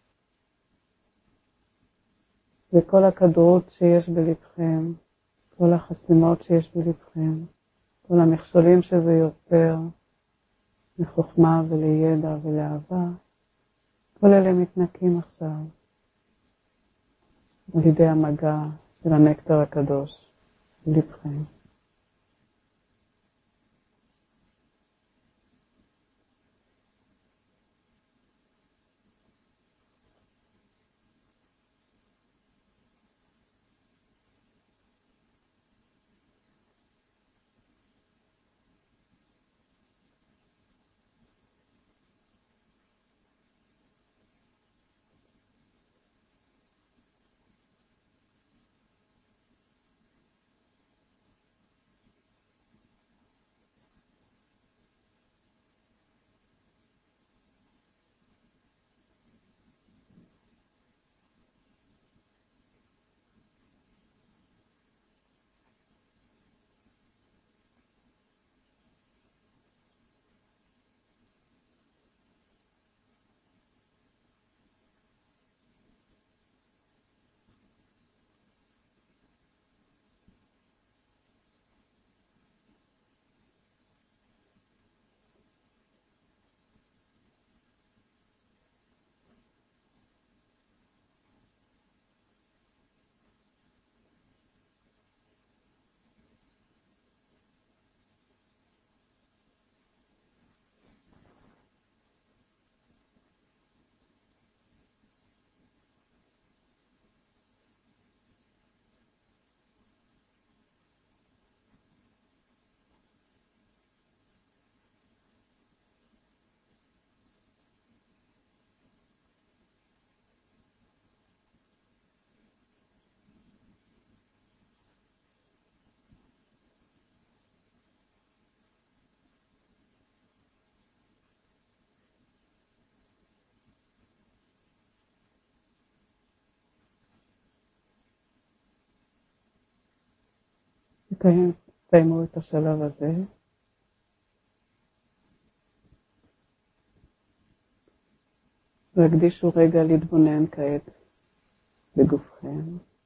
וכל הכדרות שיש בלבכם, כל החסימות שיש בלבכם, כל המכשולים שזה יוצר לחוכמה ולידע ולאהבה, כל אלה מתנקים עכשיו על ידי המגע של הנקטר הקדוש בלבכם. סיימו את השלב הזה. והקדישו רגע להתבונן כעת בגופכם.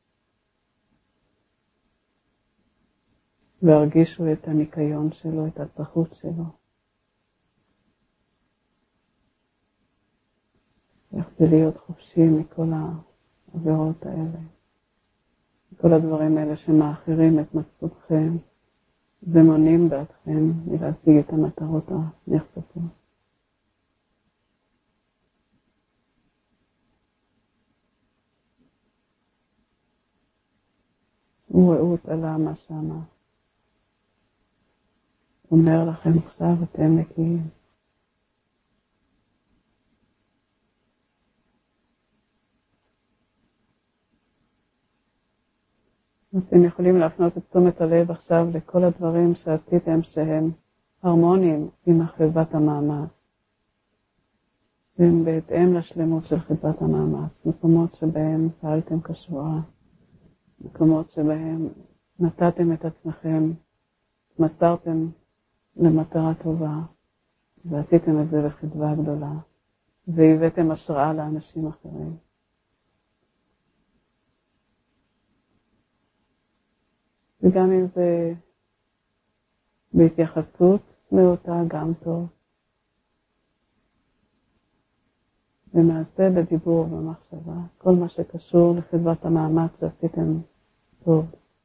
והרגישו את הניקיון שלו, את הצחות שלו. איך זה להיות חופשי מכל העבירות האלה. כל הדברים האלה שמאחרים את מצפונכם ומונעים בעדכם מלהשיג את המטרות הנחשפות. וראו את הלמה שמה. אומר לכם עכשיו אתם נקיים. אתם יכולים להפנות את תשומת הלב עכשיו לכל הדברים שעשיתם שהם הרמוניים עם חדוות המאמץ. שהם בהתאם לשלמות של חדוות המאמץ. מקומות שבהם פעלתם כשורה. מקומות שבהם נתתם את עצמכם, מסרתם למטרה טובה, ועשיתם את זה בחדווה גדולה, והבאתם השראה לאנשים אחרים. וגם אם זה בהתייחסות לאותה גם טוב. במעשה, בדיבור ובמחשבה, כל מה שקשור לחדוות המאמץ שעשיתם טוב.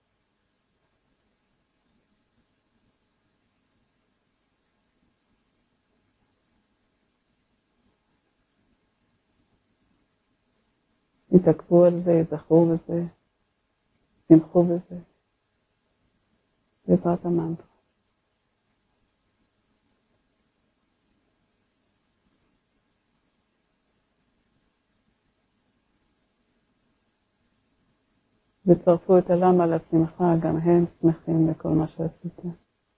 יתעכבו על זה, יזכרו בזה, שמחו בזה. בעזרת המנטרה. וצרפו את הלמה לשמחה, גם הם שמחים בכל מה שעשיתם.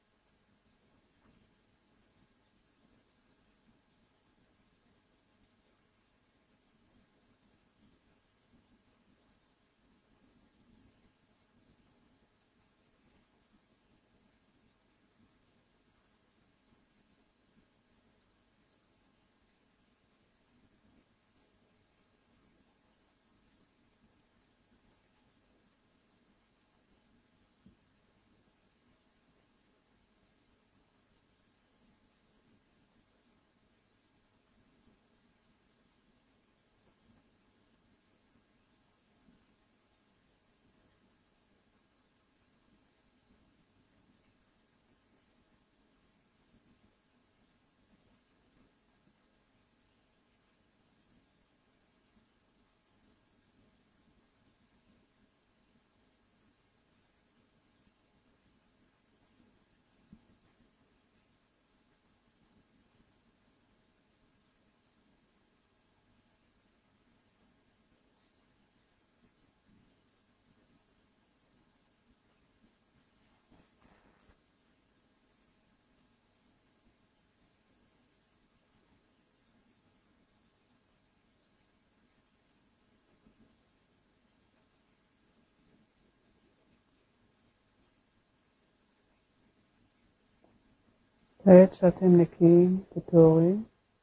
כעת שאתם נקיים וטהורים,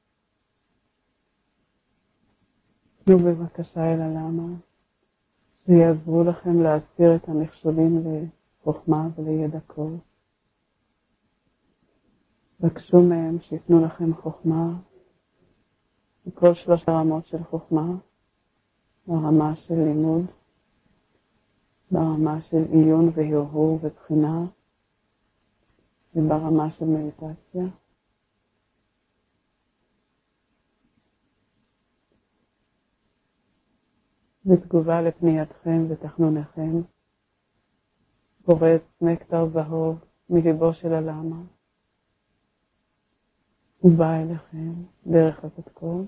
תנו בבקשה אל הלמה, שיעזרו לכם להסיר את המכשולים לחוכמה ולידע קול. בקשו מהם שיתנו לכם חוכמה, בכל שלוש הרמות של חוכמה, ברמה של לימוד, ברמה של עיון והרהור ובחינה, וברמה של מדיטציה. בתגובה לפנייתכם ותחנוניכם, פורץ נקטר זהוב מליבו של הלמה, ובא אליכם דרך הפתקות,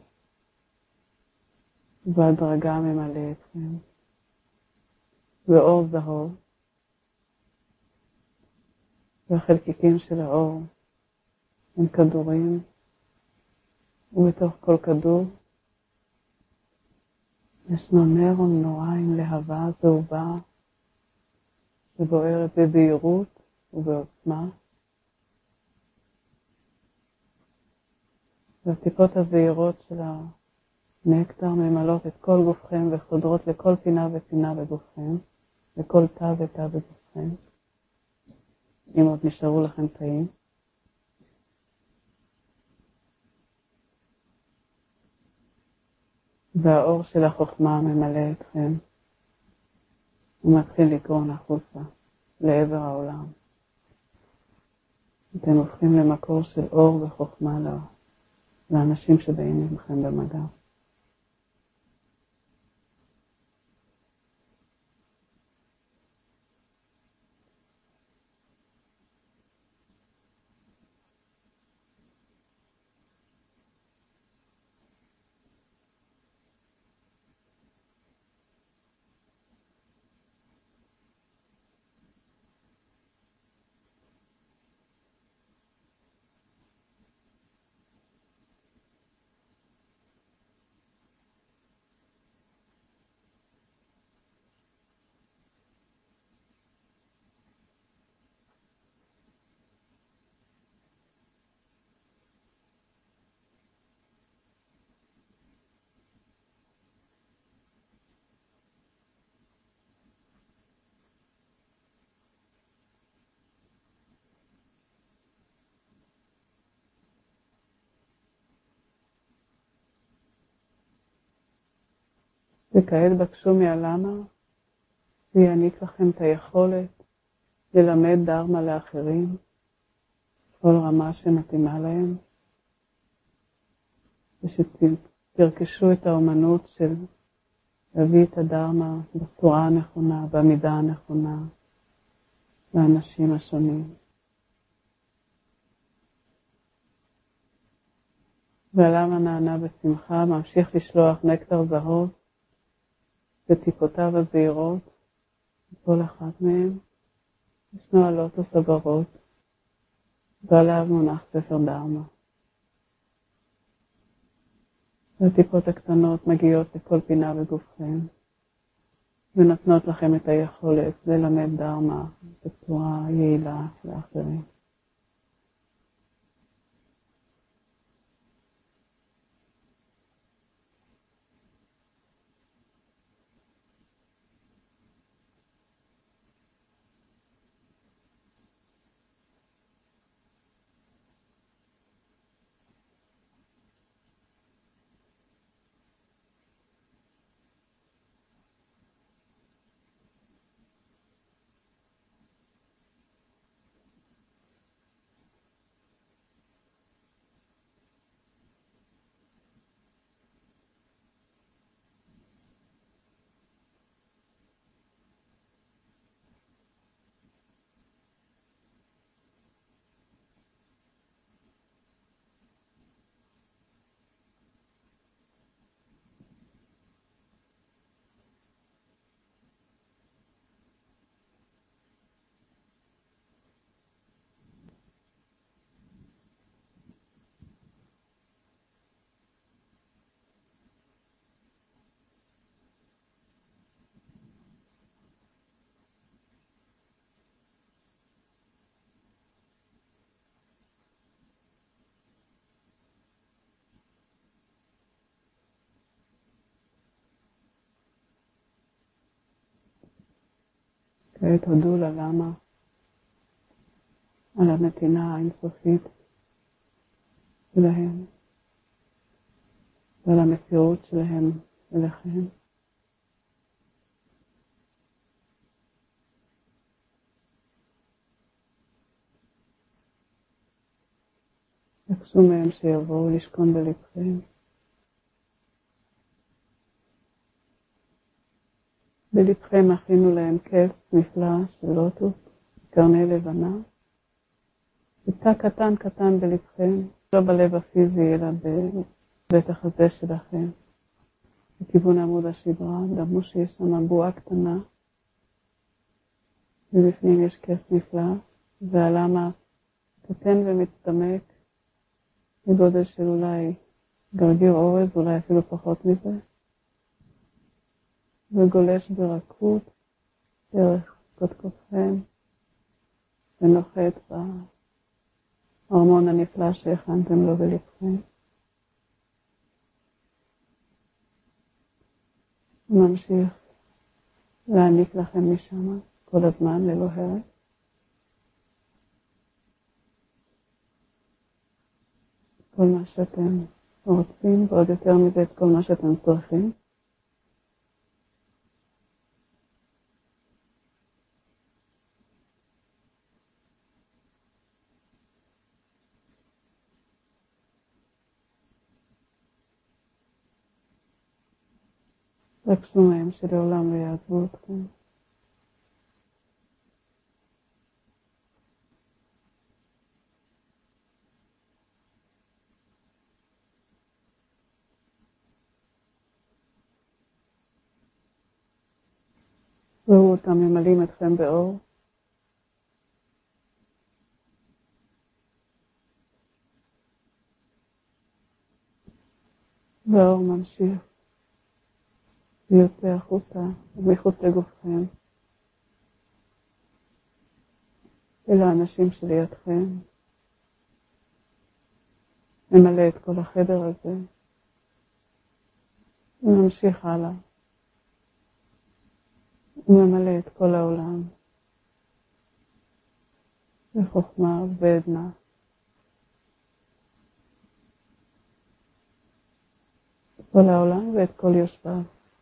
ובהדרגה ממלא אתכם, ואור זהוב, והחלקיקים של האור הם כדורים, ובתוך כל כדור ישנו נר או נורא עם להבה זהובה שבוערת בבהירות ובעוצמה. והטיפות הזעירות של הנקטר ממלאות את כל גופכם וחודרות לכל פינה ופינה בגופכם, לכל תא ותא בגופכם, אם עוד נשארו לכם תאים. והאור של החוכמה ממלא אתכם. הוא מתחיל לגרון החוצה, לעבר העולם. אתם הופכים למקור של אור וחוכמה לאנשים שבאים עמכם במגע. וכעת בקשו מהלמה, ויעניק לכם את היכולת ללמד דרמה לאחרים, כל רמה שמתאימה להם, ושתרכשו את האומנות של להביא את הדרמה בצורה הנכונה, במידה הנכונה, לאנשים השונים. והלמה נענה בשמחה, ממשיך לשלוח נקטר זהוב, וטיפותיו הזעירות, כל אחת מהן, ישנו הלוטוס הברות, ועליו מונח ספר דרמה. והטיפות הקטנות מגיעות לכל פינה בגופכם, ונותנות לכם את היכולת ללמד דרמה בצורה יעילה לאחרים. כעת הודו ללמה על הנתינה האינסופית שלהם ועל המסירות שלהם אליכם. בקשו מהם שיבואו לשכון בלבכם. בלבכם הכינו להם כס נפלא של לוטוס, קרני לבנה. בתא קטן קטן בלבכם, לא בלב הפיזי אלא בבית החזה שלכם. בכיוון עמוד השדרה, דמו שיש שם בועה קטנה, ובפנים יש כס נפלא, והלמה קטן ומצטמק, בגודל של אולי גרגיר אורז, אולי אפילו פחות מזה. וגולש ברכות דרך קודקודכם, ונוחת בהרמון הנפלא שהכנתם לו בלבכם. ממשיך להעניק לכם משם כל הזמן ללא הרף. כל מה שאתם רוצים, ועוד יותר מזה את כל מה שאתם צריכים. רקשו מהם שלעולם לא יעזבו אתכם. ראו אותם ממלאים אתכם באור. והאור ממשיך ויוצא החוצה ומחוץ לגופכם. אלה האנשים שלידכם. ממלא את כל החדר הזה. וממשיך הלאה. וממלא את כל העולם. בחוכמה ועדנה. את כל העולם ואת כל יושביו.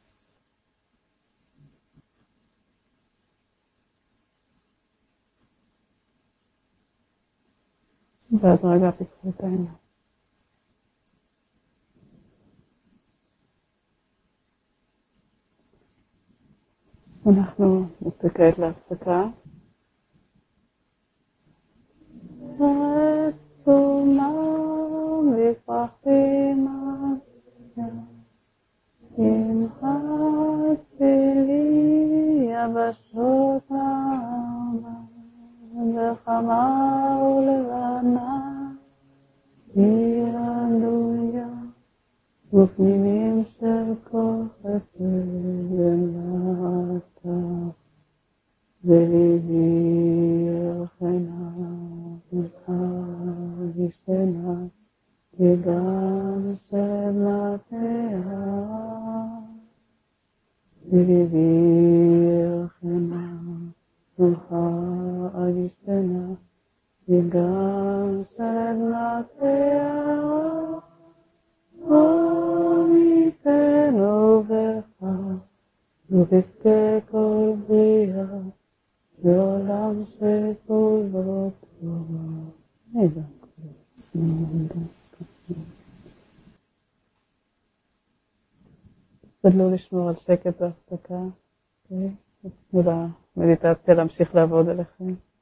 בהדרגה פיקחו את העיניים. אנחנו נצא כעת להפסקה. רצומה מפחדימה שמחה צלי יבשות העמה וחמה ולבנה עיר עלויה ופנימים של כל חסד ומלאתה וליבי ירחנה וחגישנה וגם שבלתיה וליבי ירחנה וחגישנה וגם שבלתיה ומיתנו בך ותזכה כל בריאה בעולם שכולו טובה. איזה תשתדלו לשמור על שקט בהפסקה. תנו למדיטציה להמשיך לעבוד עליכם.